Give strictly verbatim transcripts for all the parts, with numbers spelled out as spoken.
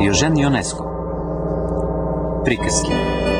Диожен Йонеско. Приказки.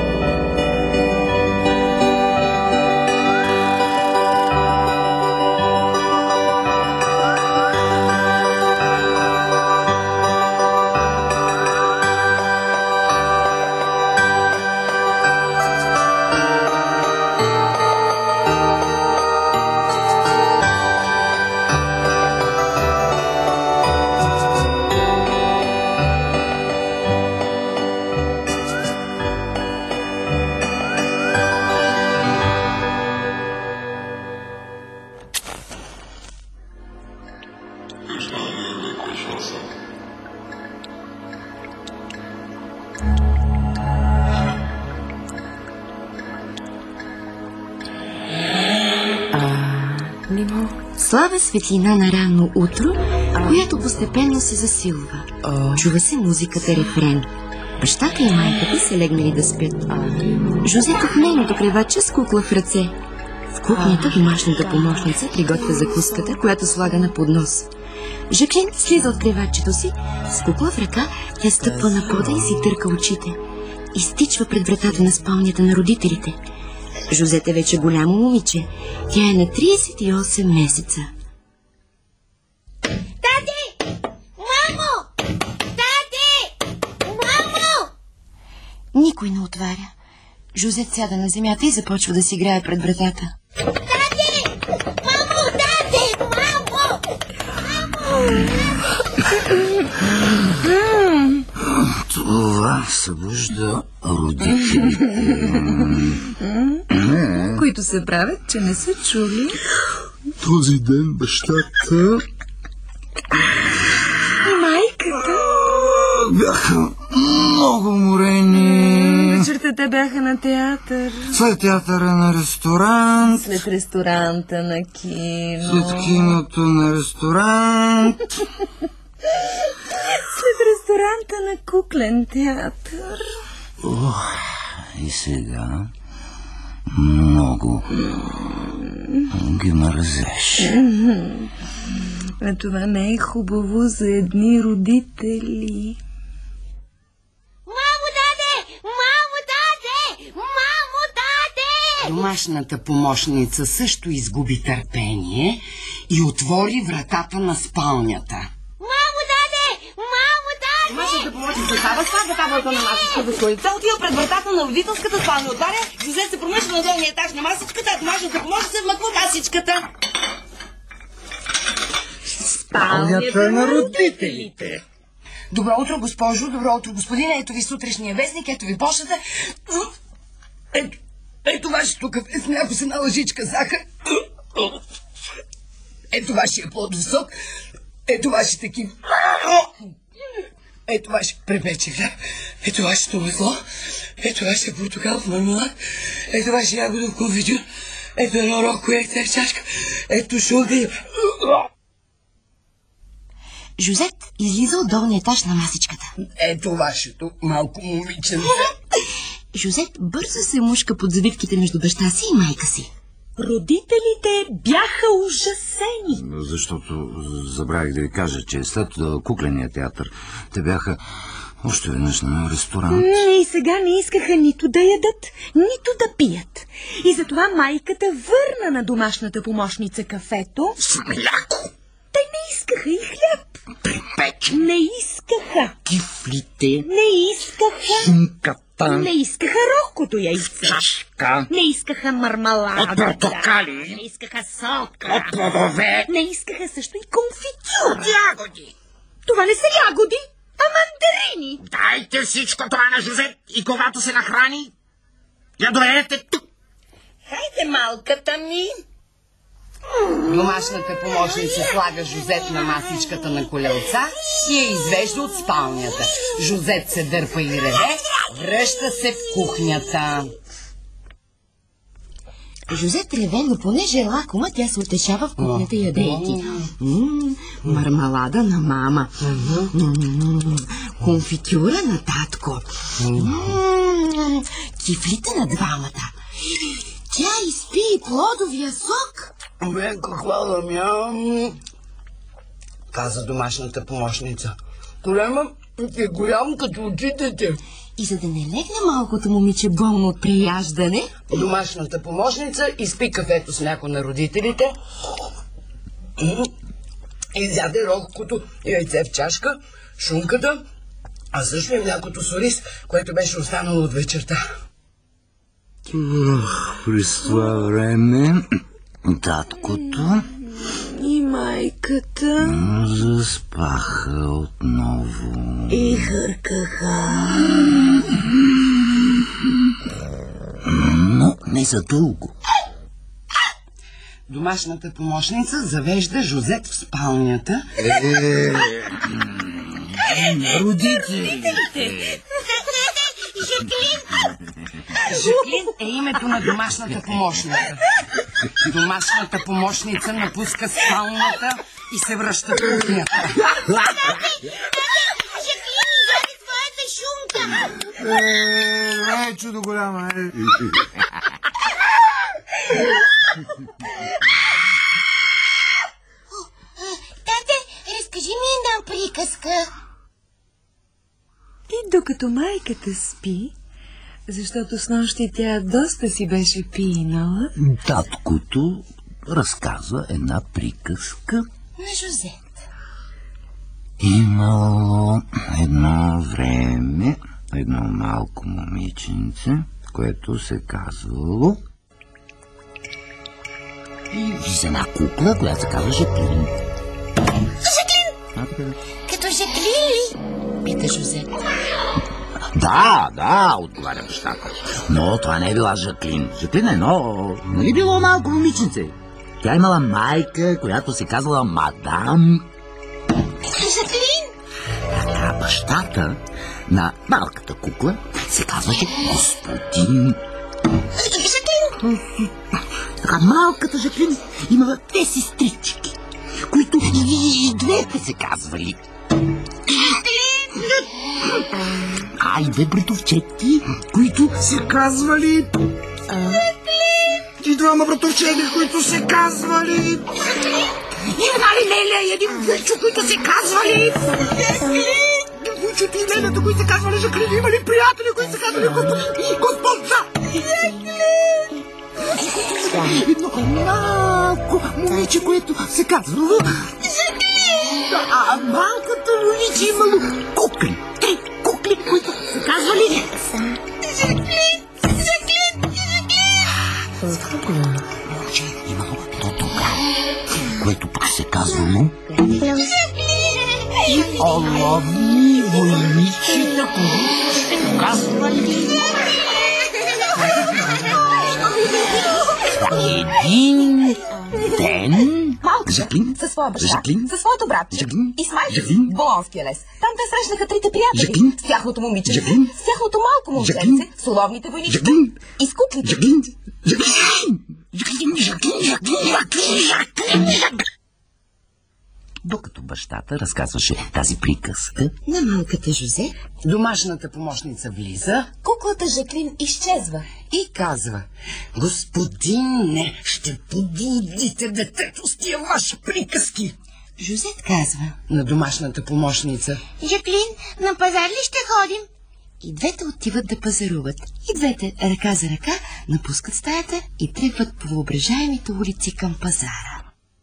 Слаба светлина на ранно утро, която постепенно се засилва. Чува се музиката рефрен. Бащата и майката са легнали да спят. Жозет от нейното креваче с кукла в ръце. В кухнята домашната помощница приготвя закуската, която слага на поднос. Жаклин слиза от кревачето си, с кукла в ръка тя стъпва на пода и си търка очите. Изтичва пред вратата на спалнята на родителите. Жозет е вече голямо момиче. Тя е на тридесет и осем месеца. Тате! Мамо! Тате! Мамо! Никой не отваря. Жозет сяда на земята и започва да си играе пред вратата. Тате! Мамо! Тате! Мамо! Мамо! Това събужда родителите, които се правят, че не са чули. Този ден бащата и майката бяха много уморени. Вечерта те бяха на театър. След театъра на ресторант. След ресторанта на кино. След киното на ресторант. След ресторанта на куклен театър. Ох, и сега много ги мързеш. А това не е хубаво за едни родители. Мамо, даде! Мамо, даде! Мамо, даде! Домашната помощница също изгуби търпение и отвори вратата на спалнята. Мамо, даде! Мамо, даде! Домашната помощница става, слага таблата на масичката с колица, отива пред вратата на родителската спалня, отваря, Жозет се промъчва на долния етаж на масичката, а домашната помощница вмъква масичката. Спалнята на родителите. Добро утро, госпожо, добро утро, господина. Ето ви сутрешния вестник, ето ви почтата. Ето, ето вашето кафе с мляко с една лъжичка захар. Ето вашия плод висок. Ето вашите кив. Ето ваше препече хляб. Ето вашето масло. Ето вашия портокалов мармелад. Ето вашия ягодов конфитюр. Ето едно роко яйце в чашка. Ето шунка и... Жозет излиза от долния етаж на масичката. Ето вашето малко момиченце. Жозет бързо се мушка под завивките между баща си и майка си. Родителите бяха ужасени. Защото забравих да ви кажа, че след кукления театър те бяха още веднъж на ресторант. И сега не искаха нито да ядат, нито да пият. И затова майката върна на домашната помощница кафето С мляко. Те не искаха и хляб. Припечен. Не искаха. Кифлите. Не искаха. Шунката. Не искаха рокото яйце. Чашка. Не искаха мармалада. От портокали. Не искаха сока. От плодове. Не искаха също и конфитюра. От ягоди. Това не са ягоди, а мандарини. Дайте всичко това на Жозет и когато се нахрани, я доведете тук. Хайде, малката ми. Домашната помощница слага Жозет на масичката на колелца и я извежда от спалнята. Жозет се дърпа и реве, връща се в кухнята. Жозет реве, но понеже е лакома, тя се утешава в кухнята, ядейки. М-м, мармалада на мама. М-м, конфитюра на татко. М-м, кифлите на двамата. Тя изпи и плодовия сок. Бе, какво да мям, каза домашната помощница. Голема Е голям като очите ти. И за да не легне малкото момиче болно от преяждане, домашната помощница изпи кафето с мляко на родителите, изяде рохкото яйце в чашка, шунката, а също и млякото с ориз, което беше останало от вечерта. През това време таткото и майката заспаха отново. и хъркаха. Но не за дълго. Домашната помощница завежда Жозет в спалнята. Е, родители! Жаклин! Жаклин е името на домашната помощница. Домашната помощница напуска спалнята и се връща в кухнята. Жаклин изяде твоята шунка! Е, е, чудо голяма, е. Тате, разкажи ми една приказка. И докато майката спи, защото снощи тя доста си беше пинала, Таткото разказва една приказка. на Жозет. Имало едно време едно малко момиченце, което се казвало, и взе една кукла, която се казва Жаклин. Жаклин! Като Жаклин ли? Пита Жозет. Да, да, отговаря бащата. Но това не е била Жаклин. Жаклин е едно, нали било малко момиченце. Тя имала майка, която се казвала Мадам. Жаклин! А бащата на малката кукла се казваше Господин. Жаклин! Така малката Жаклин имала две сестрички, които и двете се казвали. А и две братовчети, които се казвали... И двама братовчети, които се казвали... И една Леля и един Вучо, които се казвали... Вучото и Лелята, които се казвали Жаклин, имали приятели, които се казвали Господин и Госпожа. Едно малко момиче, което се казвало... А малкото момиче имало кукли. Три кукли, които се казвали... Жаклин! Жаклин! Жаклин! Момиче имало Тодора, което пък се казвало... И оловни войничета, които се казвали... Един ден... Малка, Жаклин? със своя баща, Жаклин? със своето братче Жаклин? и с майка Жаклин? в Болонския лес. Там те срещнаха трите приятели. Жаклин? С тяхното момиченце, Жаклин? с тяхното малко момченце, Жаклин? с уловните войнички Жаклин? и с куклите. Жаклин! Жаклин! Жаклин! Жаклин! Жаклин! Жаклин! Жаклин! Жаклин! Докато бащата разказваше тази приказка, На малката Жозет Домашната помощница влиза Куклата Жаклин изчезва. и казва: Господине, ще побудите детето с тия ваши приказки. Жозет казва. На домашната помощница: Жаклин, на пазар ли ще ходим? И двете отиват да пазаруват. И двете, ръка за ръка, напускат стаята и тръгват по въображаемите улици към пазара.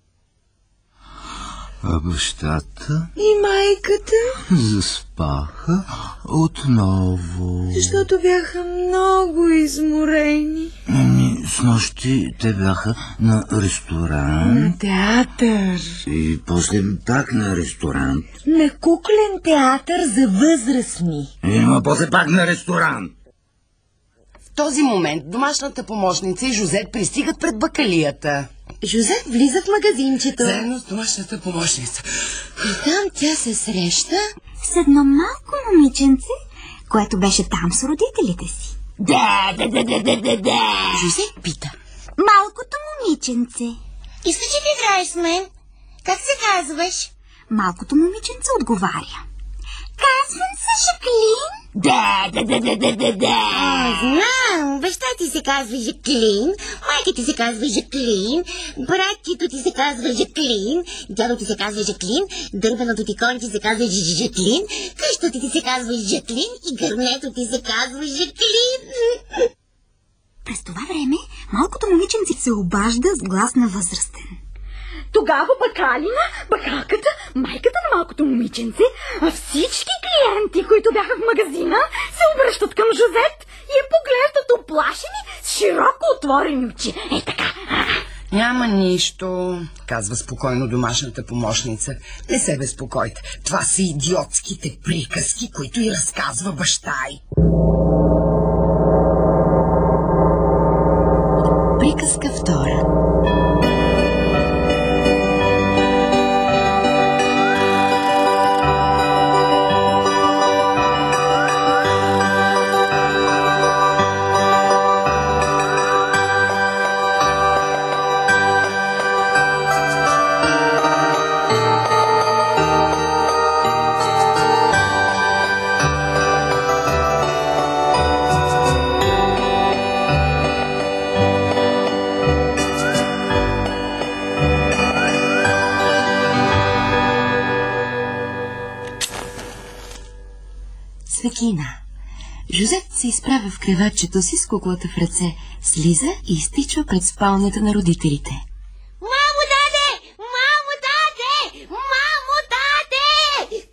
а бащата и майката, заспаха отново. защото бяха много изморени. Ами, снощи те бяха на ресторант На театър. и после пак на ресторант. На куклен театър за възрастни. Има после пак на ресторант. В този момент домашната помощница и Жозет пристигат пред бакалията. Жозет влиза в магазинчето. Заедно с домашната помощница. И там тя се среща. С едно малко момиченце, което беше там с родителите си. Да, да, да, да, да, да, да. Жозет пита. Малкото момиченце. Искаш ли да играеш с мен? Как се казваш? Малкото момиченце отговаря. Казвам се Жаклин. Да, да, да, да, да, да, да. А, знам. Баща ти се казва Жаклин, майка ти се казва Жаклин, братчето ти се казва Жаклин, дядо ти се казва Жаклин, дървеното ти коне ти се казва Жаклин, къщата ти се казва Жаклин и гърнето ти се казва Жаклин. През това време малкото момиченце се обажда с глас на възрастен. Тогава бакалина, бакалката, майката на малкото момиченце, а всички клиенти, които бяха в магазина, се обръщат към Жозет и я поглеждат оплашени с широко отворени очи. Е така. Няма нищо, казва спокойно домашната помощница. Не се безпокойте. Това са идиотските приказки, които й разказва баща й. Приказка втора. Светлина. Жозет се изправя в креватчето си с куклата в ръце, слиза и изтичва пред спалнята на родителите. Мамо, даде! Мамо, даде! Мамо, даде!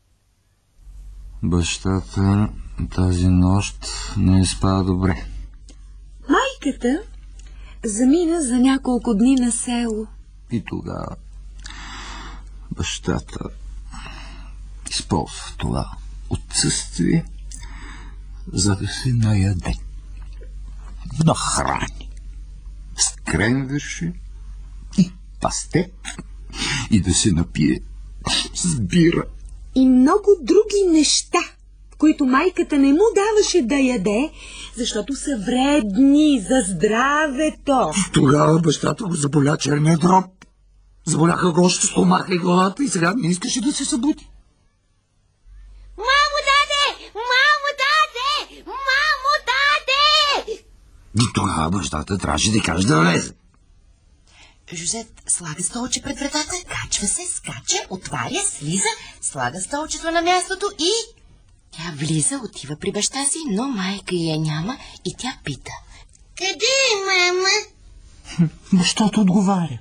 Бащата тази нощ не спа добре. Майката замина за няколко дни на село. И тогава бащата използва това отсъствие, за да се наяде, нахрани с кренвирши и пастет и да се напие с бира. И много други неща, които майката не му даваше да яде, защото са вредни за здравето. Тогава бащата го заболя черния дроб. Заболяха го още стомаха и главата и сега не искаше да се събуди. Мамо, даде! Мамо, даде! Мамо, даде! И тогава бащата трябваше да каже да влезе. Жозет слага столче пред вратата, качва се, скача, отваря, слиза, слага столчето на мястото и... Тя влиза, отива при баща си, но майка я няма и тя пита. Къде е мама? Бащата отговаря.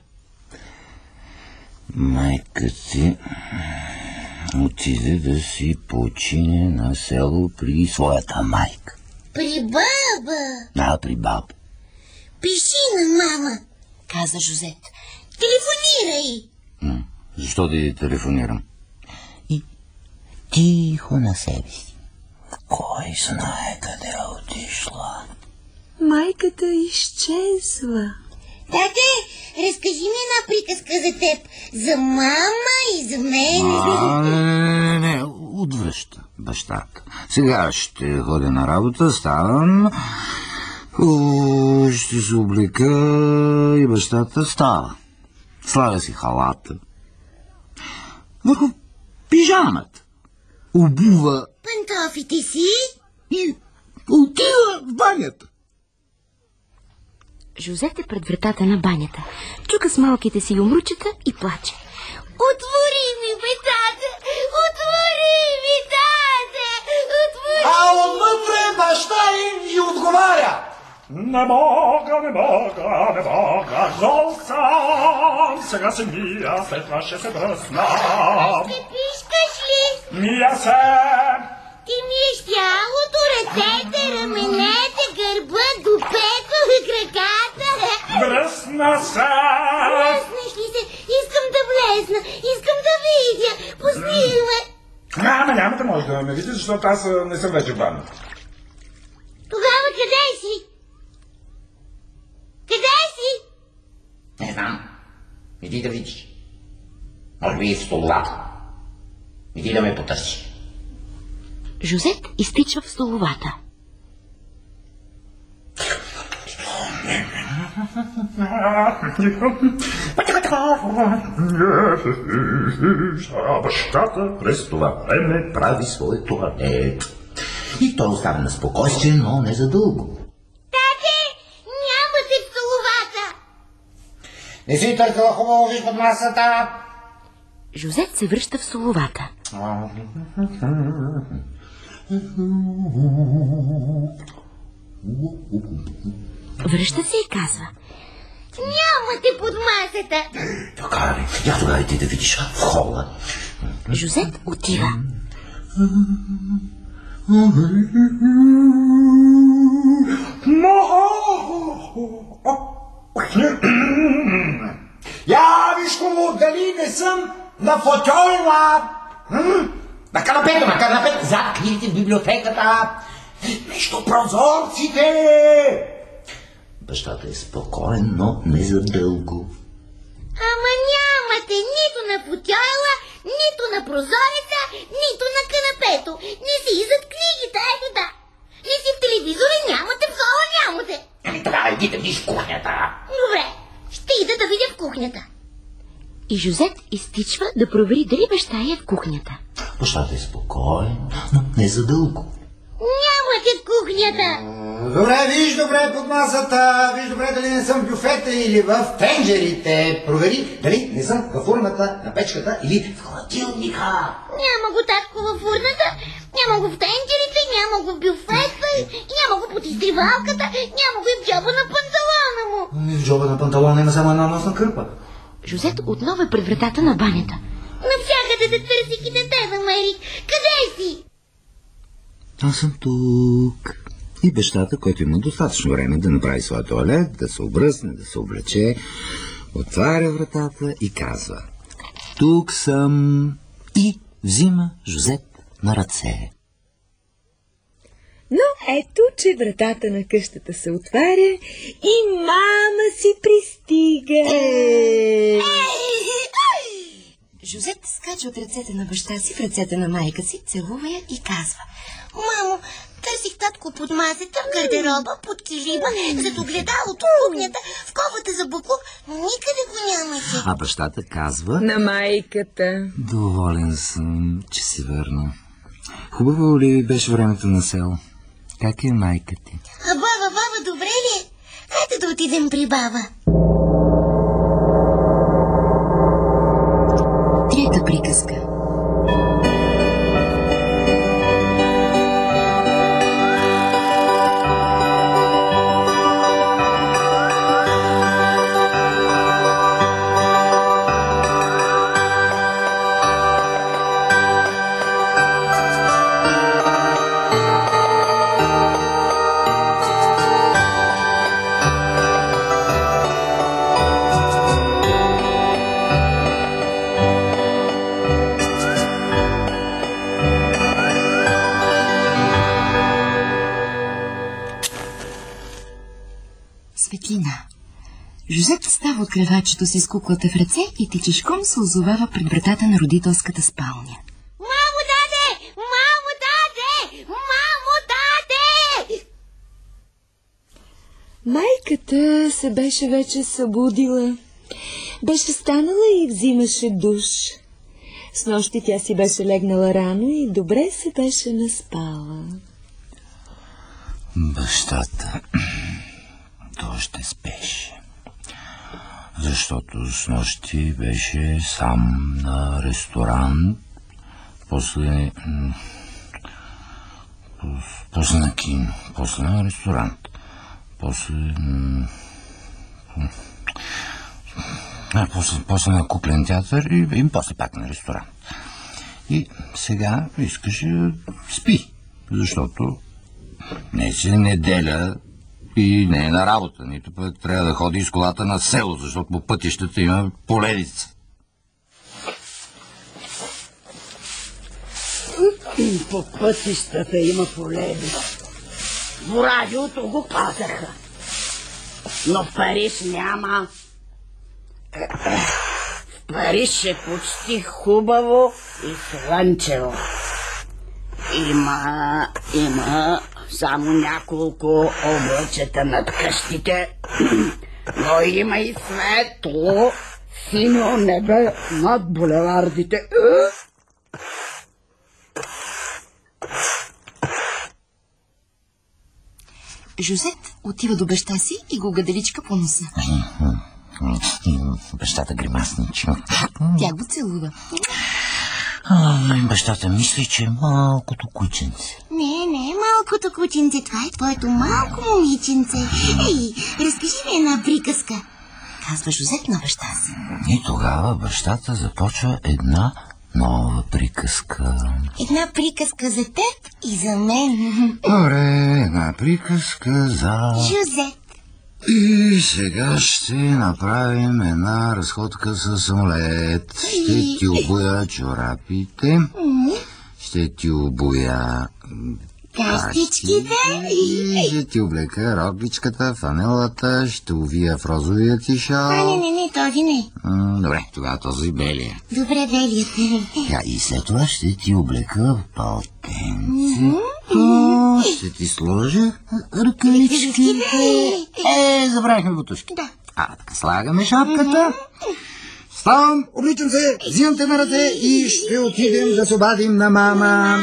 Майка ти отиде да си почине на село при своята майка. При баба. Да, при баба. Пиши на мама, Каза Жозет. телефонирай. М, защо да ти телефонирам? И тихо на себе си. Кой знае къде е отишла? Майката изчезва. Даде, разкажи ми една приказка за теб. За мама и за мен. А, не, не, не, отвръща бащата. Сега ще ходя на работа, ставам, о, ще се облека и бащата става. Слага си халата. Върху пижамата. Обува Пантофите си? и отива в банята. Жозет е пред вратата на банята. Чука с малките си юмручета и плаче. Отвори ми, бе, даде! Отвори ми, даде! Отвори! А отвътре баща им и отговаря. Не мога, не мога, не мога, зол съм. Сега се мия, след това ще се бръсна. Ще пишкаш ли? Мия се. Ти миеш тялото, ръцете, раменете, гърба, дупето и краката. Бръсна се. Бръснеш ли се? Искам да влезна, искам да видя. Пусни ме. Няма, няма да може да ме видиш, защото аз а, не съм вече в банята. Тогава къде си? Къде си? Не знам. Иди да видиш. Може би и в столовата. Иди да ме потърси. Жозет изтичва в столовата. Бащата през това време прави своя туалет. И той остава на спокойствие, но не за дълго. Тате, няма те в столовата. Не си търкала хубаво виж под масата. Жозет се връща в столовата. Връща се и казва: няма те под масата. Така ли? Я тогава и ти да видиш в хола. Жозет отива. Я виж хубаво, дали не съм на фотойла. На канапето, на канапето, зад книгите в библиотеката. Между прозорците. Бащата е спокоен, но не за дълго. Ама нямате нито на футойла, нито на прозореца, нито на канапето. Не си и зад книгите, ето да. Не си в телевизора, нямате в хола, нямате. Ами тогава иди да видиш в кухнята. Добре, ще ида да видя в кухнята. И Жозет изтичва да провери дали баща е в кухнята. Бащата е спокоен, но не за дълго. Нямате в кухнята. Добре, виж добре под масата, виж добре дали не съм в бюфета или в тенджерите. Провери дали не съм в урната, на печката или в хладилника. Няма го татко в урната, няма го в тенджерите, няма го в бюфета, няма го под изтривалката, няма го и в джоба на панталона му. В джоба на панталона има само една носна кърпа. Жозет отново е пред вратата на банята. Навсякъде те търсих и не те намерих. Къде си? Аз съм тук. И бащата, който има достатъчно време да направи своя тоалет, да се обръсне, да се облече, отваря вратата и казва: тук съм. И взима Жозет на ръце. Но ето, че вратата на къщата се отваря и мама си пристига. Жозет скача от ръцете на баща си в ръцете на майка си, целува я и казва: мамо, търсих татко под масата, в гардероба, под килима, зад огледалото, в кухнята, в ковата за буклук, но никъде го нямаше. А бащата казва: на майката. доволен съм, че си върна. Хубаво ли беше времето на село? Как е майка ти? А баба, баба, добре ли? Хайде да отидем при баба. Трета приказка. Светлина. Жозет става от кревачето си с куклата в ръце и тичешком се озовава пред вратата на родителската спалня. Мамо, даде! Мамо, даде! Мамо, даде! Майката се беше вече събудила. Беше станала и взимаше душ. Снощи тя си беше легнала рано и добре се беше наспала. Бащата... той ще спеше. Защото снощи беше сам на ресторант, после... после на кино, после на ресторант, после... А, после, после на куклен театър и, и после пак на ресторант. И сега искаше да спи, защото не си неделя и не е на работа, нито пък трябва да ходи с колата на село, защото по пътищата има поледица. По пътищата има поледица. В радиото го казаха. Но в Париж няма. В Париж е почти хубаво и слънчево. Има, има само няколко облачета над къщите, но има и светло синьо небе над булевардите. Жозет отива до баща си и го гаделичка по носа. Бащата гримасничи. Тя го целува. Бащата мисли, че е малкото кученце. Не, не е малкото кученце, това е твоето малко момиченце. Ей, разкажи ми една приказка, казва Жозет на баща си. И тогава бащата започва една нова приказка. Една приказка за теб и за мен. Добре, една приказка за... Жозет. И сега ще направим една разходка с самолет. Ще ти обуя чорапите. Ще ти обуя... Кастичките. Ще ти облека рокличката, фанелата, ще увия в розовия ти шал. А, не, не, не, този не. М, добре, тогава този белия. Добре, белият. Ja, и след това ще ти облека в палтенцето. Ще ти сложа ръкавичките. Е, забравихме бутушки. Да. А, така, слагаме шапката. Ставам, обличам се, взимам те на ръце и ще отидем да се обадим на мама.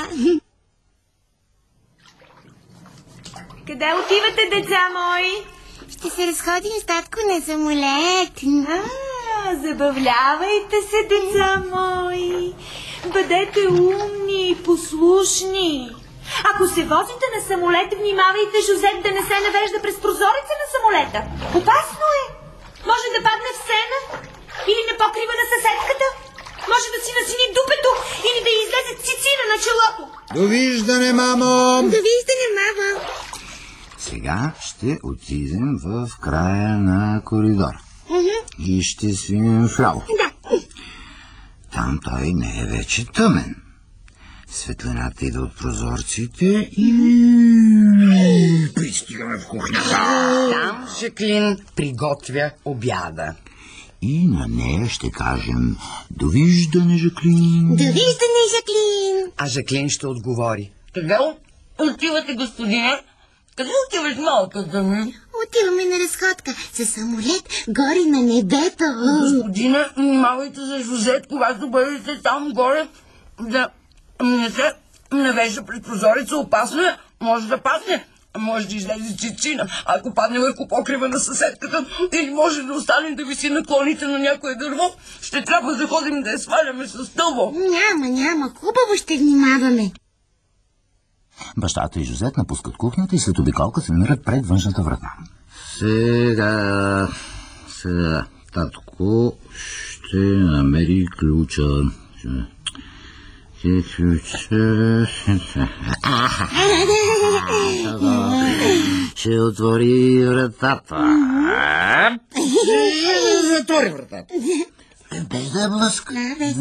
Къде отивате, деца мои? Ще се разходим с татко на самолет. А, забавлявайте се, деца мои. Бъдете умни и послушни. Ако се возите на самолет, внимавайте Жозет да не се навежда през прозореца на самолета. Опасно е. Може да падне в сена или на покрива на съседката. Може да си насини дупето или да излезе цицина на челото. Довиждане, мамо! Довиждане, мамо! Сега ще отидем в края на коридора. Mm-hmm. И ще свинем вляво. Да. Там той не е вече тъмен. Светлината идва от прозорците и... Пристигаме в кухнята. Там Жаклин приготвя обяда. И на нея ще кажем: довиждане, Жаклин. Довиждане, Жаклин. А Жаклин ще отговори: къде отивате, господине? Къде отиваш, малката ми? Отиваме на разходка с самолет горе на небето. Господине, внимавайте за Жозет, когато бъдете там горе, да не се навежда през прозореца. Опасно е, може да падне. Може да излезе цицина, ако падне върху покрива на съседката, или може да остане да виси на клоните на някое дърво. Ще трябва да ходим да я сваляме с стълбо. Няма, няма, хубаво ще внимаваме. Бащата и Жозет напускат кухнята и след обиколка се намират пред външната врата. Сега... Сега... Татко ще намери ключа. Ключа... Ще отвори вратата. Затвори вратата. Без да блъска.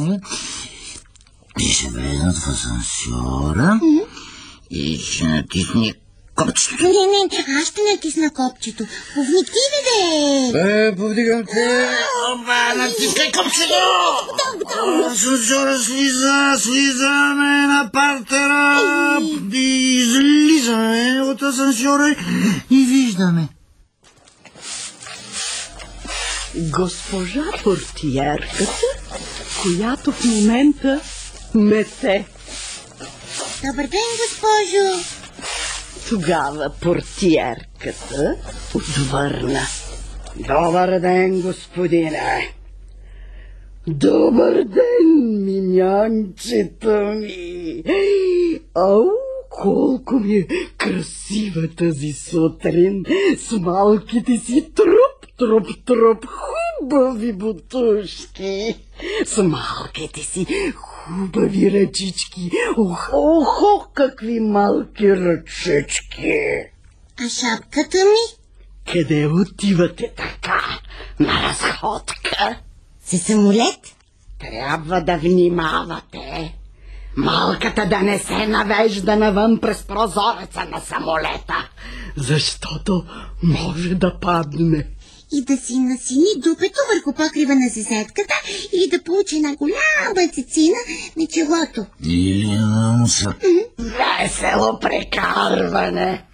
И ще влезнат в асансьора. И ще натисне копчето. Не, не, аз ще натисна копчето. Повник ти, бе! Е, повдигам те. Оба, натискай копчето! Асансьора слиза, слизаме на партера. И излизаме от асансьора и виждаме. Госпожа портиерката, която в момента мете. Добър ден, госпожо. Тогава портиерката отвърна: добър ден, господине. Добър ден, минянчета ми. Ау, колко ми е красива тази сутрин с малките си труп, труп, труп, хубави бутушки, с малките си хубави ръчички. Ох, охо, какви малки ръчички. А шапката ми? Къде отивате така, на разходка? С самолет? Трябва да внимавате. Малката да не се навежда навън през прозореца на самолета, защото може да падне. И да си насини дупето върху покрива на съседката или да получи една голяма цицина на челото. Или на носа. Весело прекарване.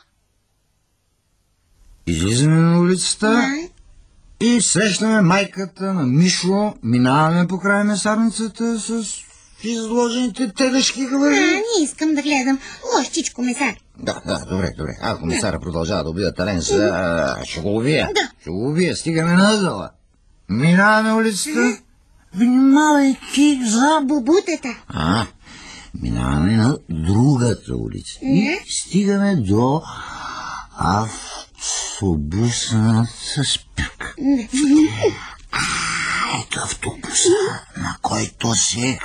Излизаме на улицата. Да. И срещаме майката на Мишло, минаваме по край месарницата с в изложените телешки глави. А, не искам да гледам. Лошчичко месар. Да, да, добре, добре. Ако комисара продължава да убива Таленса, ще го убия. Да. Ще го убия. Стигаме назала. Минаваме улицата. Внимавайки за бубутата. А, минаваме на другата улица. И стигаме до автобусната спирка. Ето автобуса, на който се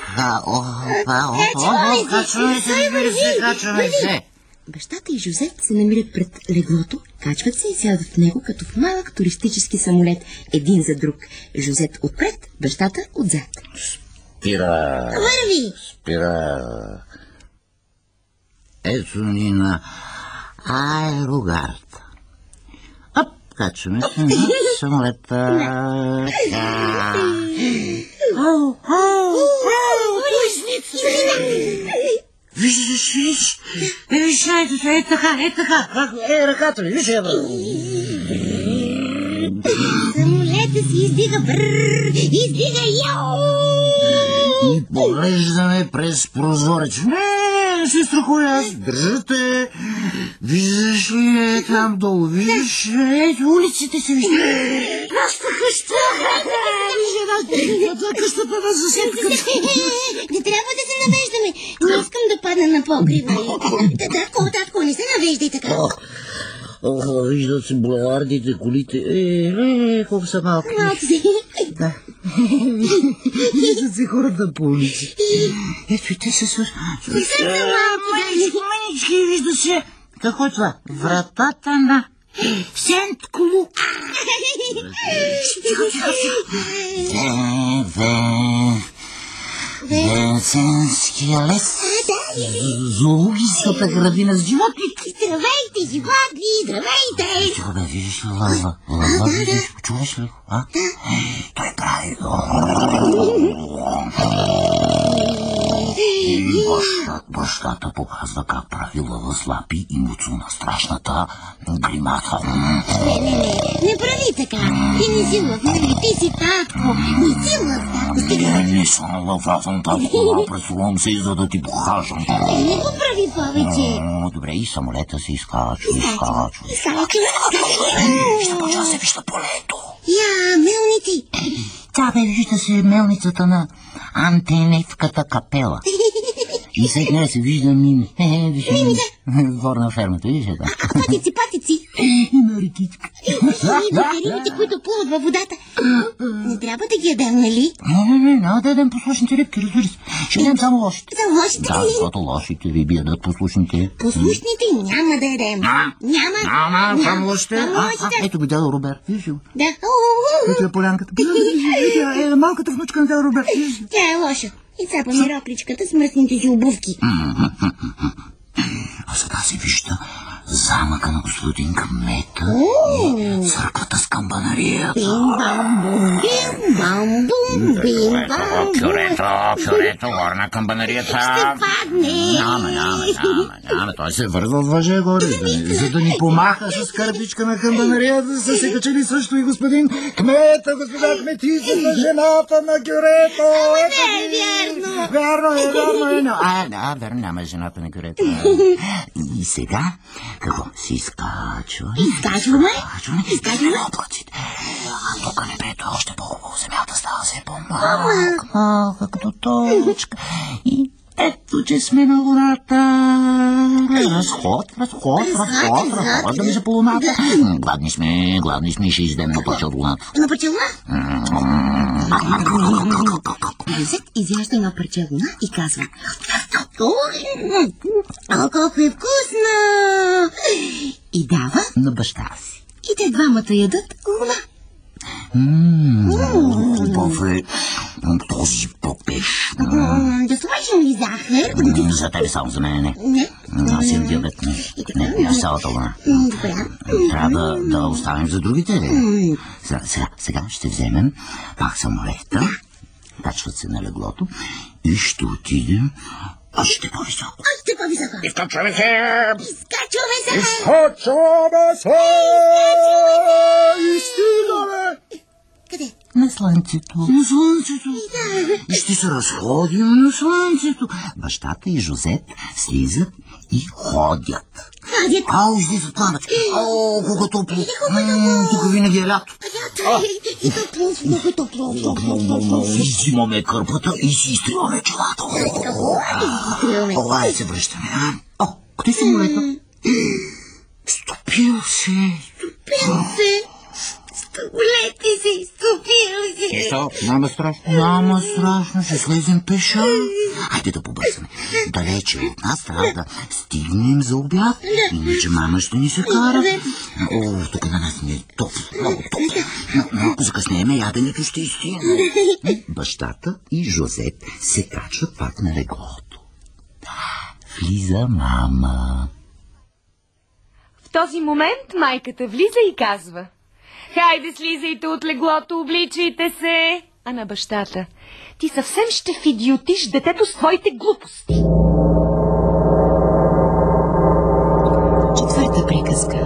качваме се, качваме се. Бащата и Жозет се намират пред леглото, качват се и сядат в него като в малък туристически самолет, един за друг. Жозет отпред, бащата отзад. Спира. Върви. Спира. Ето ни на аерогарата. Ап, качваме се на самолета. Ау, ау, ау, виждаш, виж, виж, ето, е така, е така, е ръката ми, виж, е, самолета си издига, брррр, издига, яу! И поглеждаме през прозорец. Не, не се страхуй, аз държате. Виждаш ли, е там долу, виждаш, ето улиците се вижда. Нашата къща, виж една къщата на съседката. Не трябва да се навеждаме. Не искам да падна на покрива. Татко, татко, не се навеждай така. О, виждат се булевардите, колите. Е, е, колко са малко. Малки. Да. Виждат се хората по улици. Ето и те се свършат. Манички, манички, вижда се. Какво е това? Вратата на Сент Клук. Тихо, тихо, тихо. Ве, ве. Венценския лес. Зоологическата градина с животните. Здравейте, животни, здравейте. Тихо, бе, виждаш ли лъва? Лъва, виждаш, чуваш ли? А? Той прави. И бащата, бащата показва как прави лъва с лапи и муцуна страшната гримата. Не, не, не, не прави така. Ти не си лъв, нали? Ти си татко. Не си лъв, татко. Стига. Не, не съм лъв, аз съм татко. Пресувам се и за да ти покажам. Не го прави повече. Добре, и самолета се изкачва, изкачва. Изкачва. Вижда, почва се вижда полето. Я, мелници. Да, бе, вижда се мелницата на Антеневската капела. И след нея се вижда Мими. Мими, да. Двор на фермата, вижда да. А патици, патици. На рекичка. Рибите, които плуват във водата. Не трябва да ги ядем, нали? Не, не, не, няма да ядем послушните рибки, разбира се. Ще ядем само лошите. За лошите? Да, защото лошите риби ядат послушните. Послушните няма да ядем. Няма. Няма, само лошите. Ето би дядо Робер, вижда го. Да. Ето е полянката. Ето е малката внучка на дядо Робер. Тя е лоша. И цапа ми рокличката с мръсните си обувки. А сега се вижда замъка на господин кмета и църквата с камбанарията. Бим-бам-бум, бим-бам-бум, бим-бам-бум. Кюрето, кюрето, горна камбанарията. Ще падне. Няма, няма, няма, няма. Той се вързва от въже горе, за да ни помаха с кърпичка на камбанарията. Са се качили също и господин кмета, господа кметица на жената на кюрето. Не е вярно. Вярно е, вярно е. А, да, верно, няма жената на кюрето. И сега, какво? Си изкачва. Изкачваме? Изкачваме. Изкачваме. А тук небето е още по-хубаво. Земята става все по-малка, малка, като точка. И ето, че сме на луната. Разход, разход, разход, разхождаме се по луната. Гладни сме, гладни сме и ще издем на парче от луната. На парче луна? Жозет изяжда едно парче луна и казва: О, колко е вкусно! И дава на баща си. И те двамата ядат луна. Хубав е този попеш. Да сложим ли захар? За тебе само, за мен не. Не. Аз имам диабет. Не, не, цялата луна. Добре. Трябва да оставим за другите. Сега, сега ще вземем пак самолета, качват се на леглото и ще отидем още по-високо. Още по-високо. Изкачваме се! Изкачваме се! Изкачваме се! И стигаме! Къде? на слънцето. На слънцето. И ще се разходим на слънцето. Бащата и Жозет слизат и ходят. Ходят. Ау, излизат пламъци. Ау, колко топло. Тук винаги е лято. И топло, много топло. Взимаме кърпата и си изтриваме челата. Ой, се връщаме. О, къде си морето? Стопил се. Стопил се. Столете се, изтопил се. Ето, няма страшно. Няма страшно, ще слезем пеша. Хайде да побързаме. Далече от нас трябва да стигнем за обяд. Иначе мама ще ни се кара. О, тук на нас не е топло, много топло. Ако закъснеме, яденето ще изтине. Бащата и Жозет се качват пак на леглото. Влиза мама. В този момент майката влиза и казва: хайде, слизайте от леглото, обличайте се. А на бащата: ти съвсем ще фидиотиш детето с твоите глупости. Четвърта приказка.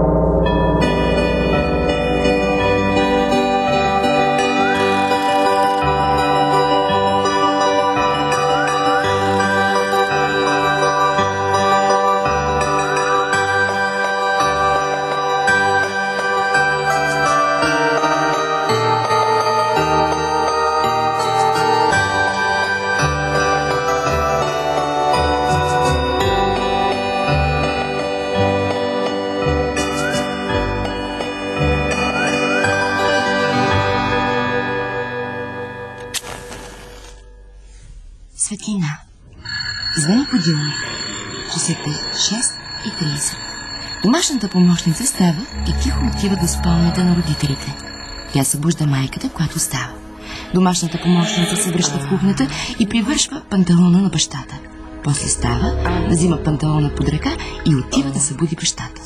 Светлина. Звъни будилник. Часът е шест и тридесет. Домашната помощница става и тихо отива до спалнята на родителите. Тя събужда майката, която става. Домашната помощница се връща в кухнята и привършва панталона на бащата. После става, да взима панталона под ръка и отива да събуди бащата.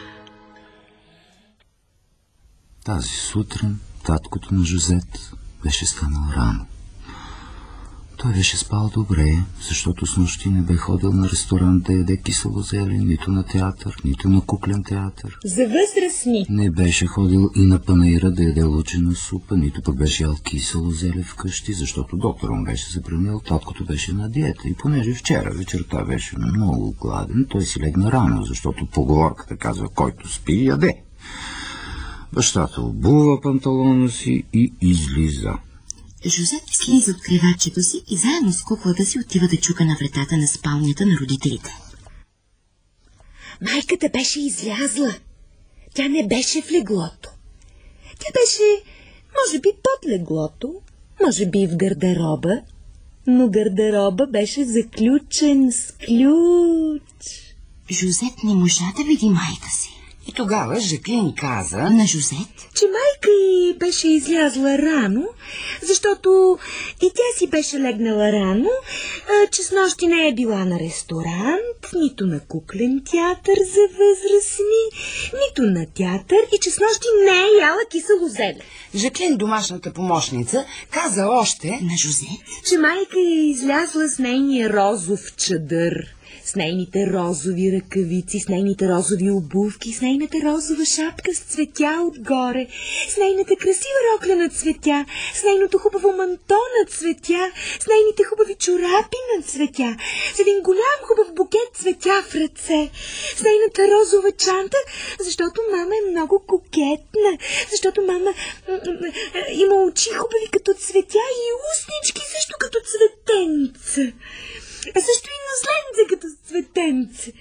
Тази сутрин таткото на Жозет беше станал рано. Той беше спал добре, защото с нощи не бе ходил на ресторант да яде кисело зеле, нито на театър, нито на куклен театър. За възрастни. Не беше ходил и на панаира да яде лъчена супа, нито пък беше ял кисело зеле вкъщи, защото доктор му беше забранил, таткото беше на диета. И понеже вчера вечерта беше много гладен, той си легна рано, защото поговорката казва: който спи, яде. Бащата обува панталона си и излиза. Жозет слиза от креватчето си и заедно с куклата си отива да чука на вратата на спалнята на родителите. Майката беше излязла. Тя не беше в леглото. Тя беше, може би, под леглото, може би в гардероба, но гардероба беше заключен с ключ. Жозет не можа да види майка си. И тогава Жаклин каза на Жозет, че майка й беше излязла рано, защото и тя си беше легнала рано, а, че с нощи не е била на ресторант, нито на куклен театър за възрастни, нито на театър и че с нощи не е яла кисело зеле. Жаклин, домашната помощница, каза още на Жозет, че майка е излязла с нейния розов чадър, с нейните розови ръкавици, с нейните розови обувки, с нейната розова шапка с цветя отгоре, с нейната красива рокля на цветя, с нейното хубаво манто на цветя, с нейните хубави чорапи на цветя, с един голям хубав букет цветя в ръце, с нейната розова чанта, защото мама е много кокетна, защото мама има очи хубави като цветя и устнички също като цветенца. А също и ноздленце като цветенце.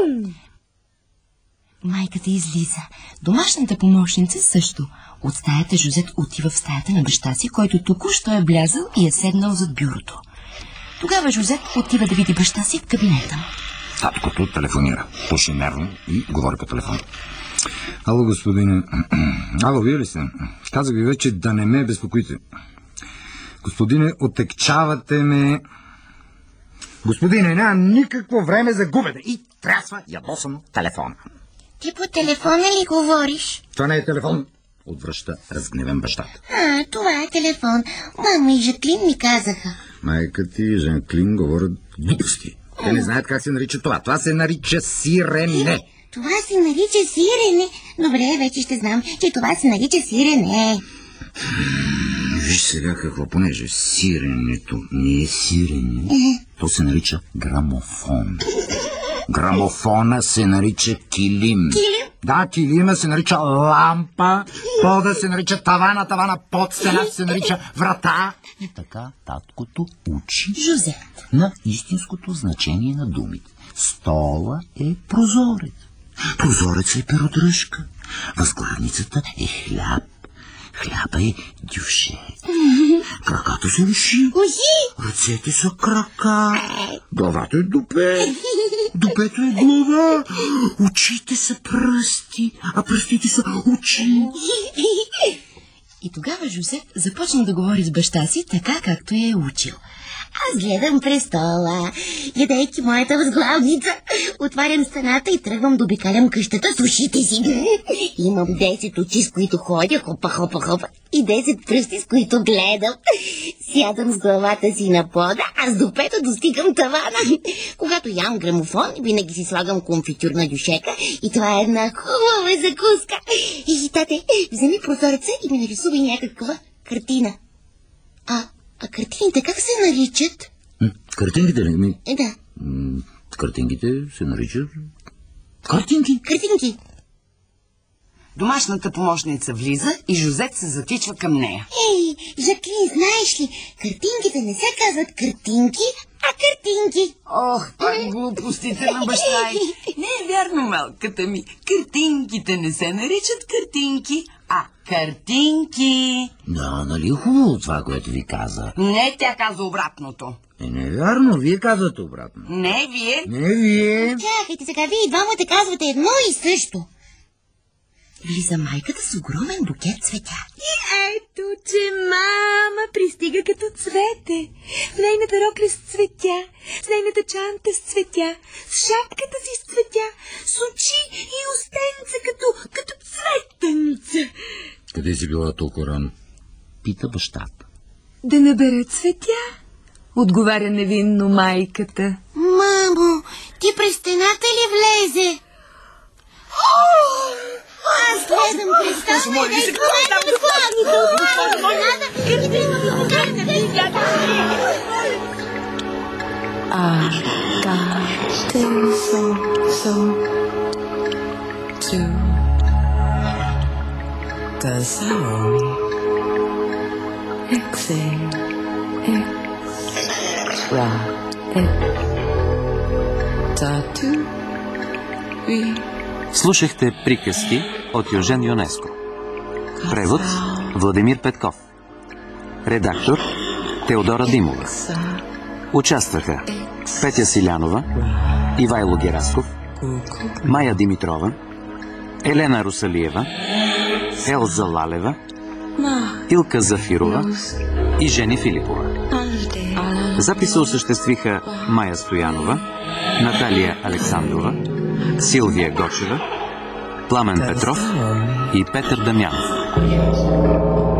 Майката излиза. Домашната помощница също. От стаята Жозет отива в стаята на баща си, който току-що е влязъл и е седнал зад бюрото. Тогава Жозет отива да види баща си в кабинета. Таткото телефонира. Пуши нервно и говори по телефон. Ало, господине. Ало, вие ли сте? Казах ви вече да не ме безпокоите. Господине, отекчавате ме. Господине, няма никакво време за губене. И трясва ядосано телефона. Ти по телефона ли говориш? Това не е телефон, отвръща разгневен бащата. А, това е телефон. Мама и Жаклин ми казаха. Майка ти и Жаклин говорят глупости. Те не знаят как се нарича това. Това се нарича сирене. Това се нарича сирене. Добре, вече ще знам, че това се нарича сирене. Виж сега какво, понеже сиренето не е сирене, то се нарича грамофон. Грамофона се нарича килим. Килим? Да, килима се нарича лампа, пода се нарича тавана, тавана под стената се нарича врата. И така таткото учи Жозет на истинското значение на думите. Стола е прозорец. Прозорец е перодръжка. Възглавницата е хляб. Хляба е дюше. Краката са уши. Уши? Ръцете са крака. Главата е дупе. Дупето е глава. Очите са пръсти, а пръстите са очи. И тогава Жозет започна да говори с баща си така, както я е учил. Аз гледам престола, ядейки моята възглавница. Отварям стената и тръгвам да обикалям къщата с ушите си. Имам десет очи, с които ходя, хопа, хопа, хопа, и десет пръсти, с които гледам. Сядам с главата си на пода, а с дупето достигам тавана. Когато ям грамофон, винаги си слагам конфитюрна дюшека и това е една хубава закуска. И тате, вземи прозореца и ми нарисувай някаква картина. А... А картините как се наричат? Картинките ли? Ми... Е, да. М- картинките се наричат... Картинки. Картинки. Домашната помощница влиза и Жозет се затичва към нея. Ей, Жаклин, знаеш ли, картинките не се казват картинки, а картинки. Ох, пак глупостите на баща й. Не е вярно, малката ми. Картинките не се наричат картинки, а картинки. Да, нали е хубаво това, което ви каза? Не, тя каза обратното. Е, не е вярно, вие казвате обратно. Не, вие. Не, вие. Чакайте сега, вие и двамата казвате едно и също. Влиза майката с огромен букет цветя. И ето, че мама пристига като цвете. В нейната рокля с цветя, с нейната чанта с цветя, с шапката си с цветя, с очи и устенца като, като цветенца. Къде си била толкова рано? Пита бащата. Да набера цветя, отговаря невинно майката. Мамо, ти през стената ли влезе? Аз гледам през стената и гледам А, та, тен, со, со, ту, казао, ексе, екс, ра, е, тату, ви. Слушахте приказки от Южен Йонеско. Превод Владимир Петков. Редактор Теодора Димова. Участваха Петя Силянова, Ивайло Герасков, Майя Димитрова, Елена Русалиева, Елза Лалева, Илка Зафирова и Жени Филипова. Записа осъществиха Майя Стоянова, Наталия Александрова, Силвия Гочева, Пламен Петров и Петър Дамянов.